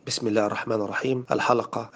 بسم الله الرحمن الرحيم. الحلقة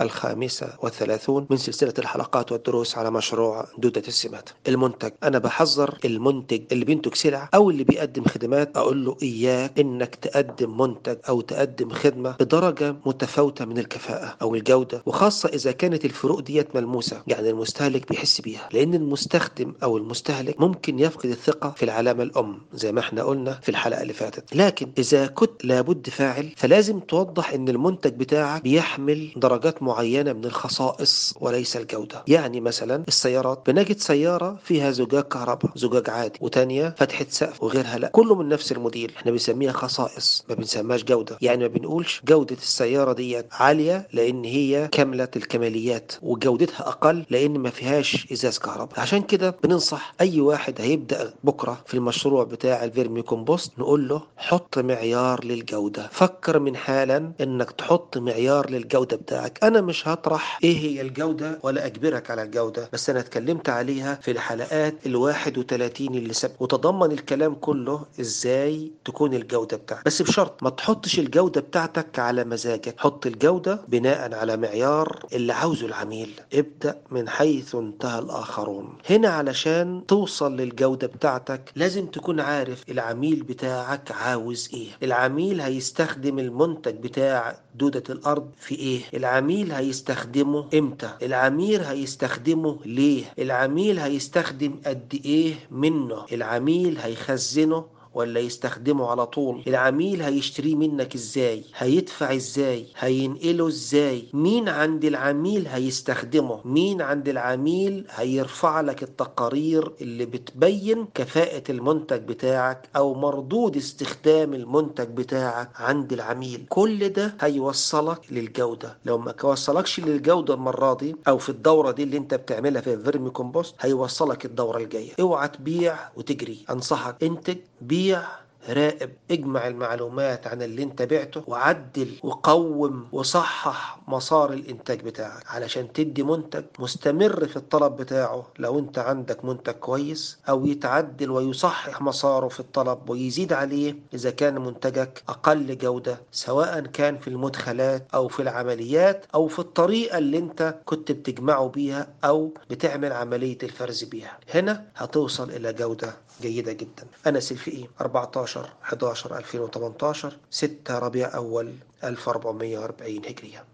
35 من سلسلة الحلقات والدروس على مشروع دودة السمات. المنتج، أنا بحذر المنتج اللي بينتج سلع أو اللي بيقدم خدمات، أقول له إياك إنك تقدم منتج أو تقدم خدمة بدرجة متفاوتة من الكفاءة أو الجودة، وخاصة إذا كانت الفروق ديت ملموسة، يعني المستهلك بيحس بيها، لأن المستخدم أو المستهلك ممكن يفقد الثقة في العلامة الأم زي ما احنا قلنا في الحلقة اللي فاتت. لكن إذا كنت لابد فاعل فلازم توضح إن المنتج بتاعك بيحمل درجات معينة من الخصائص وليس الجودة. يعني مثلا السيارات، بنجد سيارة فيها زجاج كهرباء، زجاج عادي، وتانية فتحة سقف، وغيرها لا، كله من نفس الموديل، احنا بنسميها خصائص ما بنسميهاش جودة. يعني ما بنقولش جودة السيارة دي عالية لأن هي كاملة الكماليات، وجودتها أقل لأن ما فيهاش إزاز كهرباء. عشان كده بننصح أي واحد هيبدأ بكرة في المشروع بتاع الفيرمي كومبوست، نقول له حط معيار للجودة. فكر من حالا انك تحط معيار للجودة بتاعك. انا مش هطرح ايه هي الجودة ولا اجبرك على الجودة، بس انا اتكلمت عليها في الحلقات 31 اللي سبق، وتضمن الكلام كله ازاي تكون الجودة بتاعتك، بس بشرط ما تحطش الجودة بتاعتك على مزاجك. حط الجودة بناء على معيار اللي عاوزه العميل. ابدأ من حيث انتهى الاخرون. هنا علشان توصل للجودة بتاعتك لازم تكون عارف العميل بتاعك عاوز ايه. العميل هيستخدم المنتج بتاع دودة الأرض في إيه؟ العميل هيستخدمه إمتى؟ العميل هيستخدمه ليه؟ العميل هيستخدم قد إيه منه؟ العميل هيخزنه ولا يستخدمه على طول؟ العميل هيشتريه منك ازاي؟ هيدفع ازاي؟ هينقله ازاي؟ مين عند العميل هيستخدمه؟ مين عند العميل هيرفع لك التقارير اللي بتبين كفاءة المنتج بتاعك او مردود استخدام المنتج بتاعك عند العميل؟ كل ده هيوصلك للجودة. لو ما وصلكش للجودة المرة دي او في الدورة دي اللي انت بتعملها في الفيرمي كومبوست، هيوصلك الدورة الجاية. اوعى تبيع وتجري، انصحك انتج، بيع، راقب، اجمع المعلومات عن اللي انت بعته، وعدل وقوم وصحح مسار الانتاج بتاعك علشان تدي منتج مستمر في الطلب بتاعه. لو انت عندك منتج كويس، او يتعدل ويصحح مساره في الطلب ويزيد عليه اذا كان منتجك اقل جودة، سواء كان في المدخلات او في العمليات او في الطريقة اللي انت كنت بتجمعه بيها او بتعمل عملية الفرز بيها. هنا هتوصل الى جودة جيدة جدا. أنا سلفي 14/11/2018، 6 ربيع أول 1440 هجرية.